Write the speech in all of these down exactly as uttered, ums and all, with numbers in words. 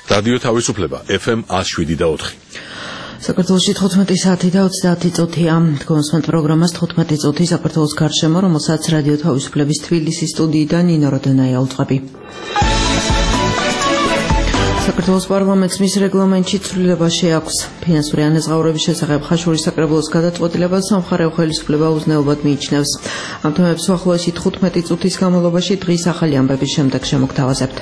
რადიო თავისუფლება ეფ ემ one oh seven და four. საქართველოში თხუთმეტი საათი და ოცდაათი წუთია. გონსმენთ პროგრამას თხუთმეტი წუთი საქართველოს გარშემო, რომელსაც რადიო თავისუფლების თბილისის სტუდიიდან ნინო როდენაია უძღვები. საქართველოს პარლამენტს მის რეგლამენტში ცვლილება შეაქვს. ფინანსური ანაზღაურების შესახებ ხაშურის საკრებულოს გადაწყვეტილებას სამხარეო ხელისუფლება უზნეობად მიიჩნევს. ამ თემებს უახლოესი თხუთმეტი წუთის განმავლობაში დღის ახალი ამბების შემდეგ შემოგთავაზებთ.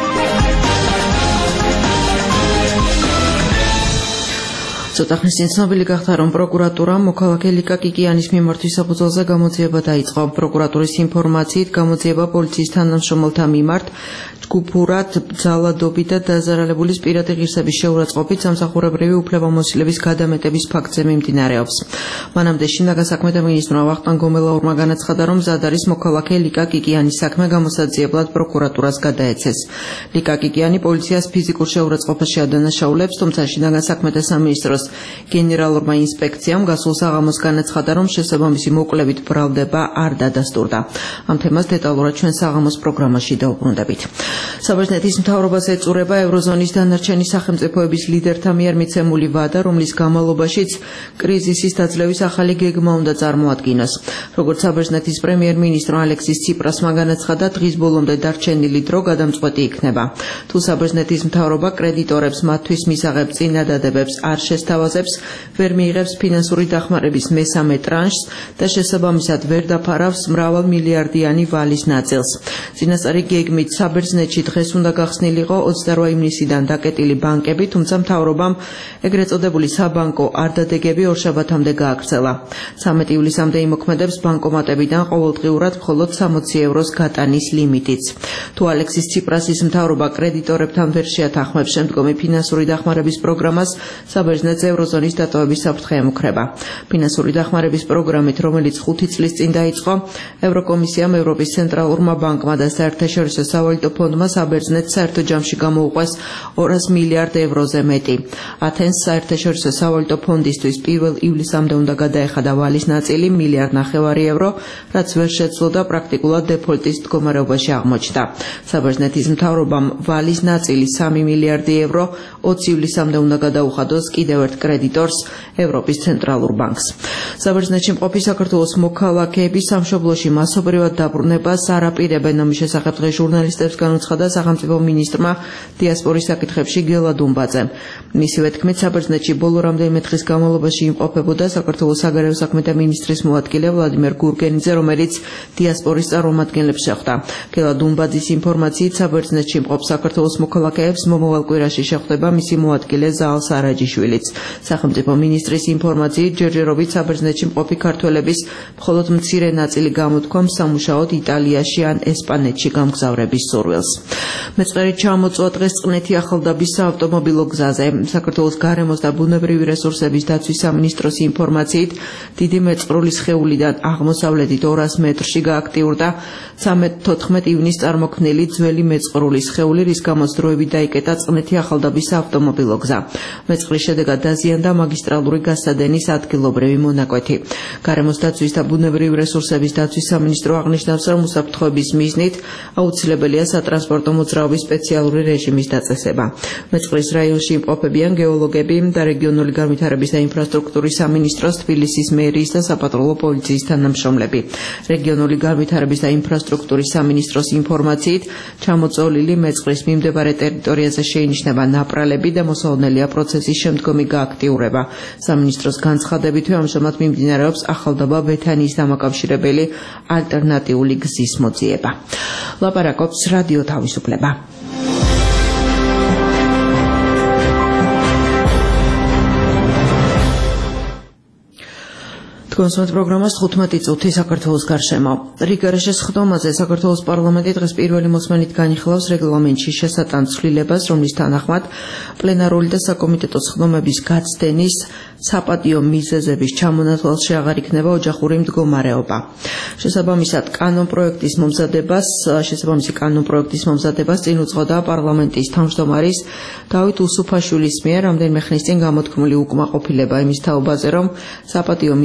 ცოტა ხნის წინ ცნობილი გახდა, რომ პროკურატურამ მოქალაქე ლიკა კიკიანის მიმართვის საფუძველზე გამოძიება დაიწყო. პროკურატურის ინფორმაციით, გამოძიება პოლიციის თანამშრომელთა მიმართ ჯგუფურად ძალადობით და დაზარალებულის პირადი ღირსების შეურაცხყოფით სამსახურებრივი უფლებამოსილების გადამეტების ფაქტზე მიმდინარეობს. მანამდე შინაგან საქმეთა მინისტრმა ვახტანგ გომელაურმა განაცხადა, რომ მზად არის მოქალაქე ლიკა კიკიანის საქმე გამოსაძიებლად პროკურატურას გადაეცეს. ლიკა კიკიანი პოლიციას ფიზიკურ შეურაცხყოფაში ადანაშაულებს, თუმცა შინაგან საქმეთა სამინისტროს გენერალურმა ინსპექციამ გასულ საღამოს განაცხადა, რომ შესაბამისი მოკვლევით ბრალდება არ დადასტურდა. ამ თემას დეტალურად ჩვენ საღამოს პროგრამაში დავუბრუნდებით. საბერძნეთის მთავრობას ეწურება ევროზონის დანარჩენი სახელმწიფოების ლიდერთა მიერ მიცემული ვადა, რომლის გამალობაშიც კრიზისის დაძლევის ახალი გეგმა უნდა წარმოადგინოს. როგორც საბერძნეთის პრემიერ-მინისტრ ალექსის ციპრასმა განაცხადა, დღის ბოლომდე დარჩენილი დრო გადამწყვეტი იქნება. თუ საბერძნეთის მთავრობა კრედიტორებს მათთვის მისაღებ წინადადებებს არ შესთავაზებს, ვერ მიიღებს ფინანსური დახმარების მესამე ტრანშს და შესაბამისად ვერ დაფარავს მრავალ მილიარდიანი ვალის ნაწილს. წინასწარი გეგმით საბერძნეთში დღეს უნდა გახსნილიყო ოცდაოთხ ივნისიდან დაკეტილი ბანკები, თუმცა მთავრობამ ეგრეთ წოდებული საბანკო არდადეგები ორშაბათამდე გააგრძელა. ცამეტი ივლისამდე იმოქმედებს ბანკომატებიდან ყოველდღიურად მხოლოდ სამოცი ევროს გატანის ლიმიტიც. თუ ალექსის ციპრასის მთავრობა კრედიტორებთან ვერ შეათანხმებს შემდგომი ფინანსური დახმარების პროგრამას, საბერძნეთს ევროზონის დატოვების საფრთხე ემუქრება. ფინანსური დახმარების პროგრამით, რომელიც ხუთი წლის წინ დაიწყო, ევროკომისიამ, ევროპის ცენტრალურმა ბანკმა და საერთაშორისო სავალუტო ფონდმა საბერძნეთს საერთო ჯამში გამოუყვეს ორას მილიარდ ევროზე მეტი. ათენს საერთაშორისო სავალუტო ფონდისთვის პირველ ივლისამდე უნდა გადაეხადა ვალის ნაწილი მილიარდ ნახევარი евро, რაც ვერ შეძლო პრაქტიკულად დეფოლტის მდგომარეობაში აღმოჩნდა. საბერძნეთის მთავრობამ ვალის ნაწილი სამი მილიარდი евро ოცი ივლისამდე უნდა გადაუხადოს კიდევ ერთ კრედიტორს, ევროპის ცენტრალურ ბანკს. საბერძნეთში მყოფი საქართველოს მოქალაქეები სამშობლოში მასობრივად დაბრუნებას არ აპირებენ. ამის შესახებ დღეს ჟურნალისტებს განუცხადა სახელმწიფო მინისტრმა დიასპორის საკითხებში გელა დუმბაძემ. მისივე თქმით, საბერძნეთში ბოლო რამდენიმე დღის განმავლობაში იმყოფებოდა საქართველოს საგარეო საქმეთა მინისტრის მოადგილე ვლადიმერ გურგენიძე, რომელიც დიასპორის წარმომადგენლებს შეხვდა. გელა დუმბაძის ინფორმაციით, საბერძნეთში მყოფ საქართველოს მოქალაქეებს მომავალ კვირაში შეხვდება მისი მოადგილე ზაალ სარაჯიშვილიც. სახელმწიფო მინისტრის ინფორმაციით, ჯერჯერობით საბერძნეთში მყოფი ქართველების მხოლოდ მცირე ნაწილი გამოთქვა სამუშაოდ იტალიაში ან ესპანეთში გამგზავრების სურვილს. მეწყერი ჩამოწვა დღეს წყნეთი ახალდაბის საავტომობილო გზაზე. საქართველოს გარემოს და ბუნებრივი რესურსების დაცვის სამინისტროს ინფორმაციით, დიდი მეწყრული სხეულიდან აღმოსავლეთით ორას მეტრში გააქტიურდა თოთხმეტ ივნისს წარმოქმნილი ძველი მეწყრული სხეული, რის გამოც დროებით დაიკეტა წყნეთი ახალდაბის საავტომობილო გზა. მეწყრის შედეგად დაზიანდა მაგისტრალური გასადენის ადგილობრივი მონაკვეთი. გარემოს დაცვის და ბუნებრივი რესურსების დაცვის სამინისტრო აღნიშნავს, რომ უსაფრთხოების მიზნით აუცილებელია სატრანსპორტო მოძრაობის სპეციალური რეჟიმის დაწესება. მეწყრის რაიონში იმყოფებიან გეოლოგები და რეგიონული განვითარების და ინფრასტრუქტურის სამინისტროს, თბილისის მერიის და საპატრულო პოლიციის თანამშრომლები. რეგიონული განვითარების და ინფრასტრუქტურის სამინისტროს ინფორმაციით, ჩამოწოლილი მეწყრის მიმდებარე ტერიტორიაზე შეინიშნება ნაპრალები და მოსალოდნელია პროცესის შემდგომი გააქტიურება. სამინისტროს განცხადებითვე ამჟამად მიმდინარეობს ახალდაბა ბეთანიის დამაკავშირებელი ალტერნატიული გზის მოძიება. ლაპარაკობს რადიო თავისუფლება. გონსმენთ პროგრამას თხუთმეტი წუთი საქართველოს გარშემო. რიგარეშეს ხდომაზე საქართველოს პარლამენტი დღეს პირველი მოსმენით განიხილავს რეგლამენტში შესატან ცვლილებას, რომლის თანახმად პლენარული და საკომიტეტო ხდომების გაცდენის საპატიო მიზეზების ჩამონათვალში აღარ იქნება ოჯახური მდგომარეობა. შესაბამისად, კანონპროექტის მომზადებას, შესაბამისი კანონპროექტის მომზადებას წინ უძღოდა პარლამენტის თავმჯდომარის დავით უსუფაშვილის მიერ რამდენიმე ხნის წინ გამოთქმული უკმაყოფილება იმის თაობაზე, რომ საპატიო მიზეზად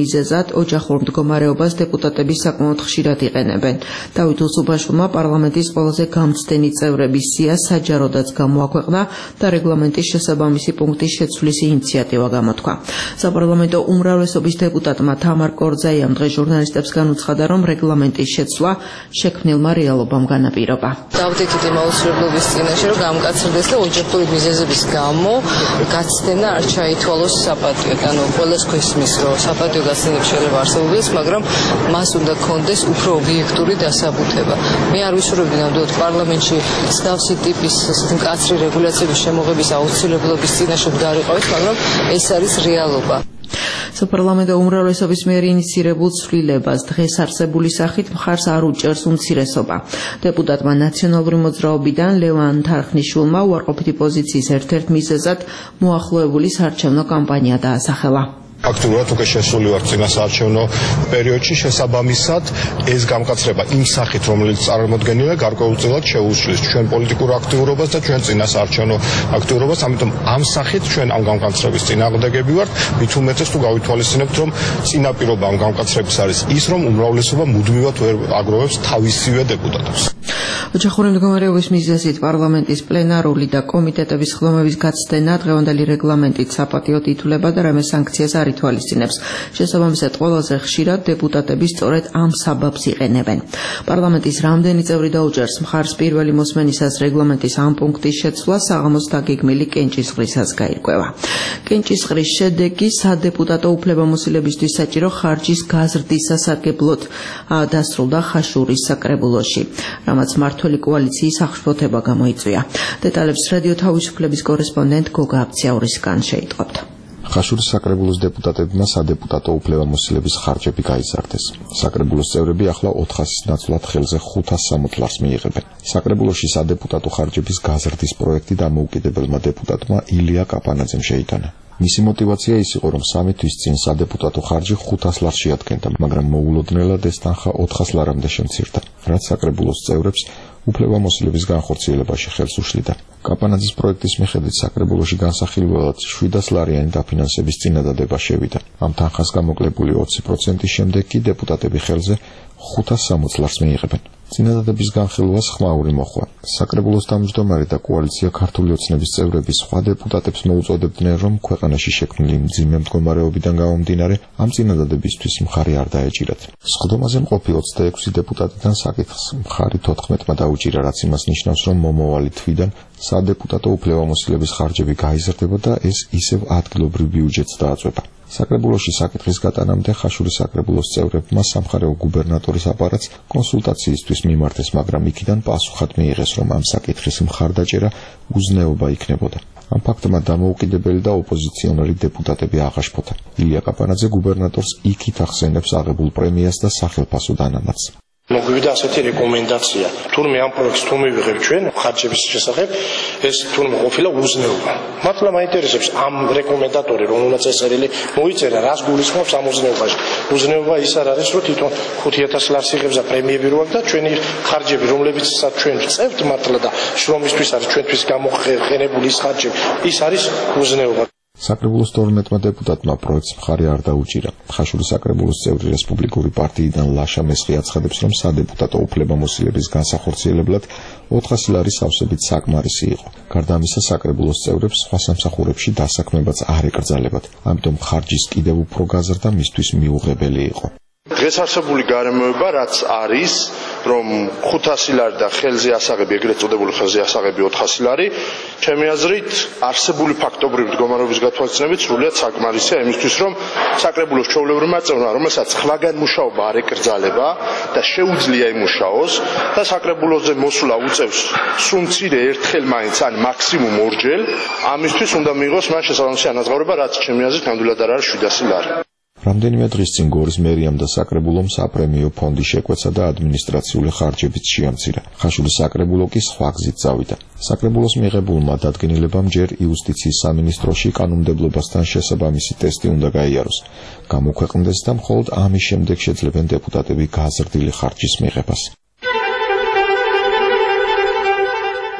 შესაბამისად ოჯახურ მდგომარეობას დეპუტატები საკმაოდ ხშირად იყენებენ. დავით უსუბაშვილმა პარლამენტის ყველაზე გამცდენი წევრების სია საჯაროდაც გამოაქვეყნა და რეგლამენტის შესაბამისი პუნქტის შეცვლის ინიციატივა გამოთქვა. საპარლამენტო უმრავლესობის დეპუტატმა თამარ კორძაიამ დღეს ჟურნალისტებს განუცხადა, რომ რეგლამენტის შეცვლა შექმნილმა რეალობამ განაპირობა. დავდექით იმ აუცილებლობის წინაშე, რომ გამკაცრდეს და ოჯახური მიზეზების გამო გაცდენა არ ჩაითვალოს საპატიოდ. ანუ ყველას გვესმის, რომ საპატიო გაცდენები შეიძლება არსებობდეს, მაგრამ მას უნდა კონდეს უფრო ობიექტური დასაბუთება. მე არ ვისურვებდი ნამდვილად პარლამენტში მსგავსი ტიპის მკაცრი რეგულაციების შემოღების აუცილებლობის წინაშე დავიყავით, მაგრამ ეს არის რეალობა. საპარლამენტო უმრავლესობის მიერ ინიცირებულ ცვლილებას დღეს არსებული სახით მხარს არ უჭერს უმცირესობა. დეპუტატმა ნაციონალური მოძრაობიდან ლევან თარხნიშვილმა უარყოფითი პოზიციის ერთ-ერთ მიზეზად მოახლოებული საარჩევნო კამპანია დაასახელა. აქტიურად უკვე შესული ვარ წინა საარჩევნო პერიოდში, შესაბამისად ეს გამკაცრება იმ სახით, რომელიც წარმოდგენილია, გარკვეულწილად შეუშლის ჩვენ პოლიტიკურ აქტიურობას და ჩვენ წინა საარჩევნო აქტიურობას, ამიტომ ამ სახით ჩვენ ამ გამკაცრების წინააღმდეგები ვართ, მით უმეტეს თუ გავითვალისწინებთ, რომ წინაპირობა ამ გამკაცრების არის ის, რომ უმრავლესობა მუდმივად ვერ აგროვებს თავისივე დეპუტატებს. ოჯახური მდგომარეობის მიზეზით პარლამენტის პლენარული და კომიტეტების ხდომების გაცდენა დღევანდელი რეგლამენტით საპატიოდ ითვლება და რამე სანქციას არ ითვალისწინებს. შესაბამისად, ყველაზე ხშირად დეპუტატები სწორედ ამ საბაბს იყენებენ. პარლამენტის რამდენი წევრი დაუჭერს მხარს პირველი მოსმენისას რეგლამენტის ამ პუნქტის შეცვლა საღამოს დაგეგმილი კენჭისყრისას გაირკვევა. კენჭისყრის შედეგი სადეპუტატო უფლებამოსილებისთვის საჭირო ხარჯის გაზრდის სასარგებლოდ დასრულდა ხაშურის საკრებულოში, რამაც მმართველი კოალიციის აღშფოთება გამოიწვია. დეტალებს რადიო თავისუფლების კორესპონდენტ გოგა აბციაურისგან შეიტყობთ. ხაშურის საკრებულოს დეპუტატებმა სადეპუტატო უფლებამოსილების ხარჯები გაიზარდეს. საკრებულოს წევრები ახლა ოთხასის ნაცვლად ხელზე ხუთას სამოცდ ლარს მიიღებენ. საკრებულოში სადეპუტატო ხარჯების გაზრდის პროექტი დამოუკიდებელმა დეპუტატმა ილია კაპანაძემ შეიტანა. მისი მოტივაცია ის იყო, რომ სამი თვის წინ სადეპუტატო ხარჯი ხუთას ლარს შეადგენდა, მაგრამ მოულოდნელად ეს თანხა ოთხას ლარამდე შემცირდა, რაც საკრებულოს წევრებს უფლებამოსილების განხორციელებაში ხელს უშლიდა. კაპანაძის პროექტის მიხედვით საკრებულოში განსახილველად შვიდას ლარიანი დაფინანსების წინადადება შევიდა. ამ თანხას გამოკლებული ოცი პროცენტის შემდეგ კი დეპუტატები ხელზე ხუთას სამოცდ ლარს მიიღებენ. წინადადების განხილვას ხმაური მოხვა. საკრებულოს თავმჯდომარე და კოალიცია ქართული ოცნების წევრები სხვა დეპუტატებს მოუწოდებდნენ, რომ ქვეყანაში შექმნილი მძიმე მდგომარეობიდან გამომდინარე ამ წინადადებისთვის მხარი არ დაეჭირათ. სხდომაზე მყოფი ოცდაექვსი დეპუტატიდან საკითხს მხარი თოთხმეტმა დაუჭირა, რაც იმას ნიშნავს, რომ მომავალი თვიდან სადეპუტატო უფლებამოსილების ხარჯები გაიზრდება და ეს ისევ ადგილობრივ ბიუჯეტს დააწვება. საკრებულოში საკითხის გატანამდე ხაშურის საკრებულოს წევრებმა სამხარეო გუბერნატორის აპარატს კონსულტაციისთვის მიმართეს, მაგრამ იქიდან პასუხად მიიღეს, რომ ამ საკითხის მხარდაჭერა უზნეობა იქნებოდა. ამ ფაქტმა დამოუკიდებელი და ოპოზიციონერი დეპუტატები აღაშფოთა. ილია კაპანაძე გუბერნატორს იქით ახსენებს აღებულ პრემიას და სახელფასო დანამატს. მოგვივიდა ასეთი რეკომენდაცია. თურმე ამ პროექტს თუ მივიღებ ჩვენ ხარჯების შესახებ, ეს თურმე ყოფილა უზნეობა. მართლა მაინტერესებს ამ რეკომენდატორი, რომელსაც წესრიალი მოიწერა, რას გულისხმობს ამ უზნეობაში. უზნეობა ის არ არის, რომ თვითონ ხუთი ათას ლარს იღებს და პრემიები რო აქვს და ჩვენი ხარჯები, რომლებიც ჩვენ ვწევთ მართლა და შრომისთვის არის ჩვენთვის გამოყენებული ის ხარჯები, ის არის უზნეობა. საკრებულოს თორმეტმა დეპუტატმა პროექტს მხარი არ დაუჭირა. ხაშურის საკრებულოს წევრი რესპუბლიკური პარტიიდან ლაშა მესხი აცხადებს, რომ სადეპუტატო უფლებამოსილების განსახორციელებლად ოთხასი ლარი სავსებით საკმარისი იყო. გარდა ამისა, საკრებულოს წევრებს სხვა სამსახურებში დასაქმებაც არ ეკრძალებათ. ამიტომ ხარჯის კიდევ უფრო გაზრდა მისთვის მიუღებელი იყო. დღეს არსებული გარემოება რაც არის, რომ ხუთასი ლარი და ხელზე ასაღები, ეგრეთ წოდებული ხელზე ასაღები ოთხასი ლარი, ჩემი აზრით არსებული ფაქტობრივი მდგომარეობის გათვალისწინებით სრულიად საკმარისია იმისთვის, რომ საკრებულოს ჩვეულებრივმა წევრმა, რომელსაც ხლაგან მუშაობა არ ეკრძალება და შეუძლია იმუშაოს და საკრებულოზე მოსვლა უწევს სულ მცირე ერთხელ მაინც ან მაქსიმუმ ორჯერ, ამისთვის უნდა მიიღოს მან შესაბამისი ანაზღაურება, რაც ჩემი აზრით ნამდვილად არ არის შვიდასი ლარი. რამდენიმე დღის წინ გორის მერიამ და საკრებულომ საპრემიო ფონდი შეკვეცა და ადმინისტრაციული ხარჯებიც შეამცირა. ხაშურის საკრებულო კი სხვა გზით წავიდა. საკრებულოს მიღებულმა დადგენილებამ ჯერ იუსტიციის სამინისტროში კანონმდებლობასთან შესაბამისი ტესტი უნდა გაიაროს. გამოქვეყნდეს და მხოლოდ ამის შემდეგ შეძლებენ დეპუტატები გაზრდილი ხარჯის მიღებას.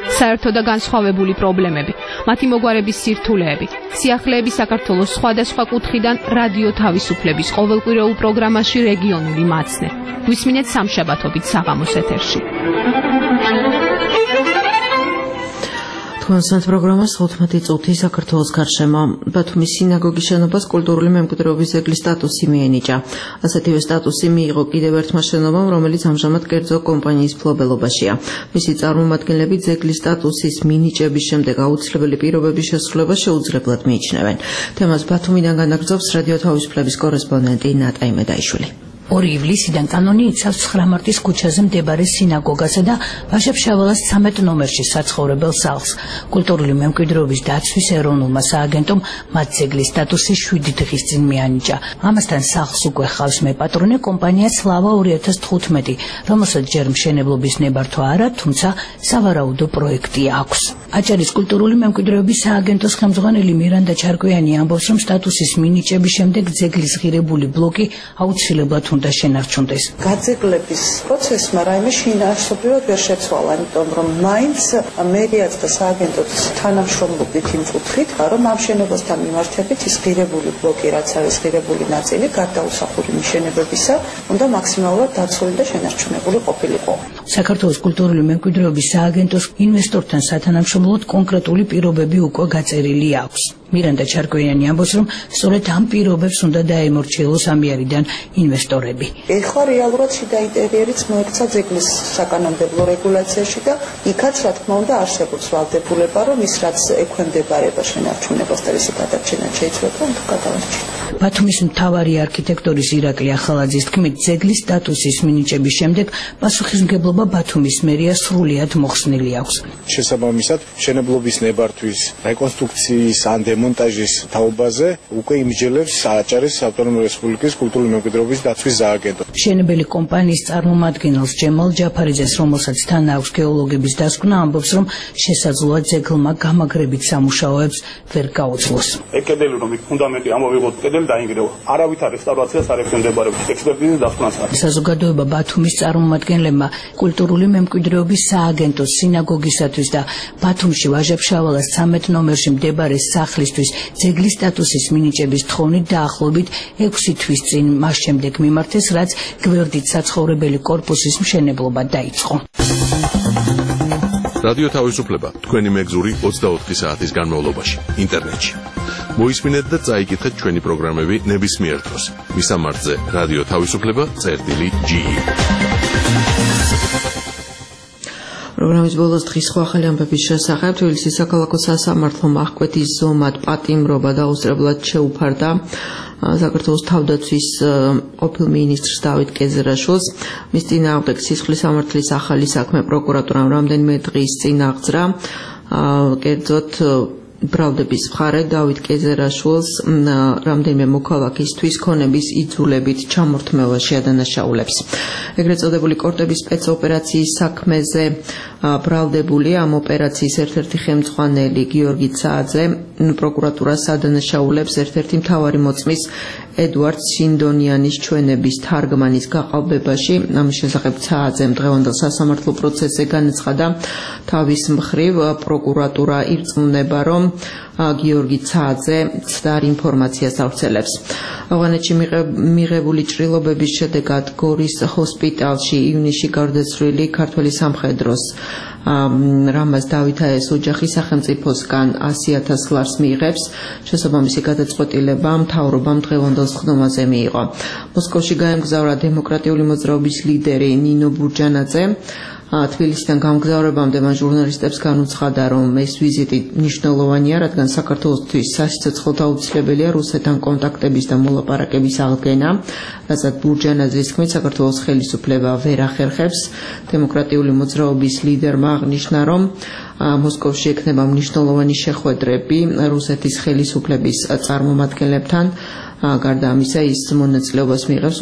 საერთო და განსხვავებული პრობლემები, მათი მოგვარების სირთულეები, სიახლეები საქართველოს სხვადასხვა კუთხიდან რადიო თავისუფლების ყოველკვირეულ პროგრამაში რეგიონული მაცნე. გვისმინეთ სამშაბათობით საღამოს ეთერში. თქვენს პროგრამას თხუთმეტი წუთი საქართველოს გარშემო. ბათუმის სინაგოგის შენობას კულტურული მემკვიდრეობის ძეგლის სტატუსი მიენიჭა. ასეთივე სტატუსი მიიღო კიდევ ერთმა შენობამ, რომელიც ამჟამად კერძო კომპანიის მფლობელობაშია. მისი წარმომადგენლები ძეგლის სტატუსის მინიჭების შემდეგ აუცილებელი პირობების შესრულებას შეუძლებლად მიიჩნევენ. თემას ბათუმიდან განაგრძობს რადიო თავისუფლების კორესპონდენტი ნატა იმედაიშვილი. ორი ივლისიდან კანონი იცავს ცხრა მარტის ქუჩაზე მდებარე სინაგოგასა და ვაჟა-ფშაველას ცამეტ ნომერში საცხოვრებელ სახლს. კულტურული მემკვიდრეობის დაცვის ეროვნულმა სააგენტომ მათ ძეგლის სტატუსი შვიდი დღის წინ მიანიჭა. ამასთან სახლს უკვე ხავს მეპატრონე კომპანია სლავა ორი ათას თხუთმეტი, რომელსაც ჯერ მშენებლობის ნებართვა არა, თუმცა სავარაუდო პროექტი აქვს. აჭარის კულტურული მემკვიდრეობის სააგენტოს ხელმძღვანელი მირანდა ჩარკვიანი ამბობს, რომ სტატუსის მინიჭების შემდეგ ძეგლის ღირებული ბლოკი აუცილებლად უნდა შენარჩუნდეს. გაძეგლების პროცესმა რაიმე შინაარსობრივად ვერ შეცვალა, იმიტომ რომ მაინც მერიაც და სააგენტოც თანამშრომლობით იმ კუთხით, რომ ამ შენობასთან მიმართებით ის ღირებული ბლოკი, რაც არის ღირებული ნაწილი, გარდაუსახური მიშენებებისა, უნდა მაქსიმალურად დაცული და შენარჩუნებული ყოფილიყო. საქართველოს კულტურული მემკვიდრეობის სააგენტოს ინვესტორთან სათანამშრომლოდ კონკრეტული პირობები უკვე გაწერილი აქვს. მირანდა ჩარკვიანი ამბობს, რომ სწორედ ამ პირობებს უნდა დაემორჩილოს ამიერიდან ინვესტორები. ეხლა რეალურად შიდა ინტერიერიც მოექცა ძეგლის საკანონმდებლო რეგულაციაში და იქაც რა თქმა უნდა არსებობს ვალდებულება, რომ ის რაც ექვემდებარება შენარჩუნებას და ისი გადარჩენა შეიძლება უნდა გადავარჩინოს. ბათუმის მთავარი არქიტექტორის ირაკლი ახალაძის თქმით, ძეგლის სტატუსის მინიჭების შემდეგ პასუხისმგებლობა ბათუმის მერიას სრულად მოხსნილი აქვს. შესაბამისად, მშენებლობის ნებართვის, რეკონსტრუქციის ან დემონტაჟის თაობაზე უკვე იმსჯელებს აჭარის ავტონომიური რესპუბლიკის კულტურული მემკვიდრეობის დაცვის სააგენტო. მშენებელი კომპანიის წარმომადგენელს ჯემალ ჯაფარიძეს, რომელსაც თან აქვს გეოლოგების დასკვნა, ამბობს, რომ შესაძლოა ძეგლმა გამაგრებით სამუშაოებს ვერ გაუძლოს. კედელი რომ ფუნდამენტი ამოვიღოთ, კედელი დაინგრევა. არავითარ რესტავრაციას არ ექვემდებარება ექსპერტიზის დასკვნას. საზოგადოება ბათუმის წარმომადგენლებმა კულტურული მემკვიდრეობის სააგენტოს სინაგოგისათვის და ბათუმში ვაჟა-ფშაველას ცამეტ ნომერში მდებარე სახლისთვის ძეგლის სტატუსის მინიჭების თხოვნით დაახლოებით ექვსი თვის წინ მას შემდეგ მიმართეს, რაც გვერდით საცხოვრებელი კორპუსის მშენებლობა დაიწყო. რადიო თავისუფლება თქვენი მეგზური ოცდაოთხი საათის განმავლობაში ინტერნეტში. მოისმინეთ და წაიკითხეთ ჩვენი პროგრამები ნებისმიერ დროს. მისამართზე რადიო თავისუფლება წერტილი ჯი ი. პროგრამის ბოლოს დღის სხვა ახალი ამბების შესახებ თბილისის საქალაქო სასამართლომ აღკვეთის ზომად პატიმრობა დაუსწრებლად შეუფარდა საქართველოს თავდაცვის ყოფილ მინისტრს დავით კეზერაშვილს. მის წინააღმდეგ სისხლის სამართლის ახალი საქმე პროკურატურამ რამდენიმე დღის წინ აღძრა. კერძოდ ბრალდების მხარე დავით კეზერაშვილს რამდენიმე მოქალაქისთვის ქონების იძულებით ჩამორთმევაში ადანაშაულებს. ეგრეთ წოდებული კორტების სპეცოპერაციის საქმეზე ბრალდებული ამ ოპერაციის ერთ-ერთი ხელმძღვანელი გიორგი ცააძე პროკურატურას ადანაშაულებს ერთ-ერთი მთავარი მოწმის ედუარდ სინდონიანის ჩვენების თარგმანის გაყალბებაში. ამის შესახებ ცააძემ დღევანდელ სასამართლო პროცესზე განაცხადა, თავის მხრივ პროკურატურა ირწმუნება, რომ გიორგი ცააძე ცდარ ინფორმაციას ავრცელებს. ავღანეთში მიღებული ჭრილობების შედეგად გორის ჰოსპიტალში ივნისში გარდაცვლილი ქართველი სამხედროს რამაზ დავითაეს ოჯახი სახელმწიფოსგან ასი ათას ლარს მიიღებს. შესაბამისი გადაწყვეტილება მთავრობამ დღევანდელ სხდომაზე მიიღო. მოსკოვში გაემგზავრა დემოკრატიული მოძრაობის ლიდერი ნინო ბურჯანაძე. თბილისიდან გამგზავრებამდე მან ჟურნალისტებს განუცხადა, რომ ეს ვიზიტი მნიშვნელოვანია, რადგან საქართველოსთვის სასიცოცხლოდ აუცილებელია რუსეთთან კონტაქტების და მოლაპარაკების აღდგენა, რასაც ბურჯანაძის თქმით საქართველოს ხელისუფლება ვერ ახერხებს. დემოკრატიული მოძრაობის ლიდერმა აღნიშნა, რომ მოსკოვში ექნება მნიშვნელოვანი შეხვედრები რუსეთის ხელისუფლების წარმომადგენლებთან. გარდა ამისა, ის მონაწილეობას მიიღებს